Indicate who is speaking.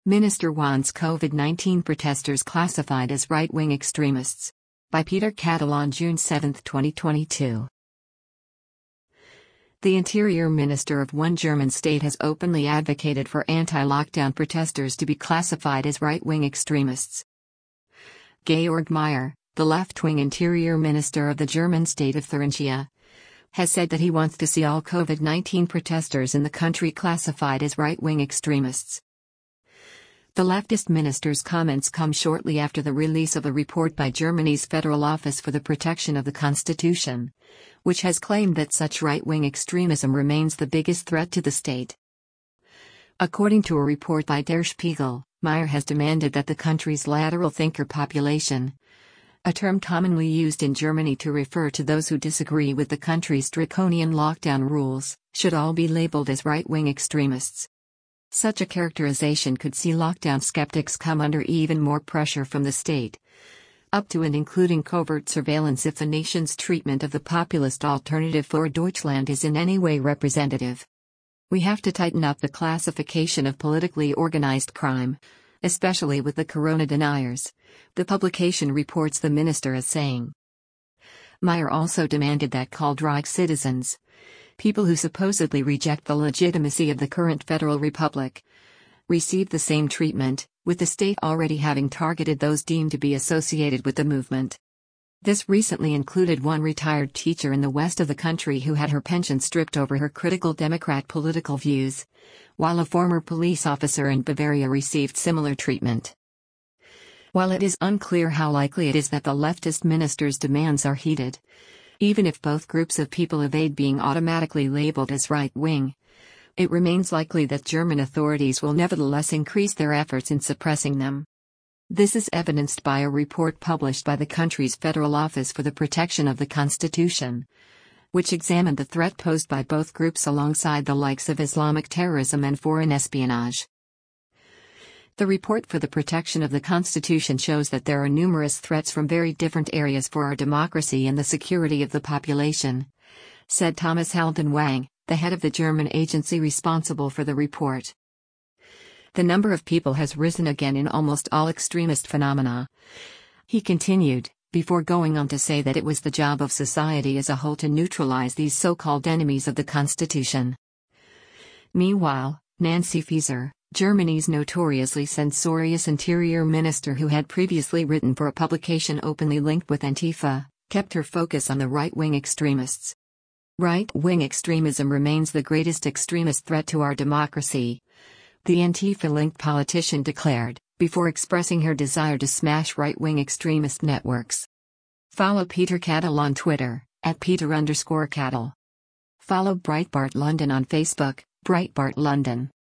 Speaker 1: Minister wants COVID-19 protesters classified as right-wing extremists. By Peter Catalon, June 7, 2022. The Interior Minister of one German state has openly advocated for anti-lockdown protesters to be classified as right-wing extremists. Georg Mayer, the left-wing Interior Minister of the German state of Thuringia, has said that he wants to see all COVID-19 protesters in the country classified as right-wing extremists. The leftist minister's comments come shortly after the release of a report by Germany's Federal Office for the Protection of the Constitution, which has claimed that such right-wing extremism remains the biggest threat to the state. According to a report by Der Spiegel, Mayer has demanded that the country's lateral thinker population, a term commonly used in Germany to refer to those who disagree with the country's draconian lockdown rules, should all be labeled as right-wing extremists. Such a characterization could see lockdown skeptics come under even more pressure from the state, up to and including covert surveillance if the nation's treatment of the populist Alternative for Deutschland is in any way representative. We have to tighten up the classification of politically organized crime, especially with the corona deniers, the publication reports the minister as saying. Mayer also demanded that Kaldreich citizens, people who supposedly reject the legitimacy of the current federal republic, receive the same treatment, with the state already having targeted those deemed to be associated with the movement. This recently included one retired teacher in the west of the country who had her pension stripped over her critical Democrat political views, while a former police officer in Bavaria received similar treatment. While it is unclear how likely it is that the leftist minister's demands are heeded, even if both groups of people evade being automatically labeled as right-wing, it remains likely that German authorities will nevertheless increase their efforts in suppressing them. This is evidenced by a report published by the country's Federal Office for the Protection of the Constitution, which examined the threat posed by both groups alongside the likes of Islamic terrorism and foreign espionage. The report for the protection of the Constitution shows that there are numerous threats from very different areas for our democracy and the security of the population, said Thomas Halden Wang, the head of the German agency responsible for the report. The number of people has risen again in almost all extremist phenomena. He continued, before going on to say that it was the job of society as a whole to neutralize these so-called enemies of the Constitution. Meanwhile, Nancy Faeser, Germany's notoriously censorious interior minister who had previously written for a publication openly linked with Antifa, kept her focus on the right-wing extremists. Right-wing extremism remains the greatest extremist threat to our democracy, the Antifa-linked politician declared, before expressing her desire to smash right-wing extremist networks. Follow Peter Cattle on Twitter, @Peter_Cattle. Follow Breitbart London on Facebook, Breitbart London.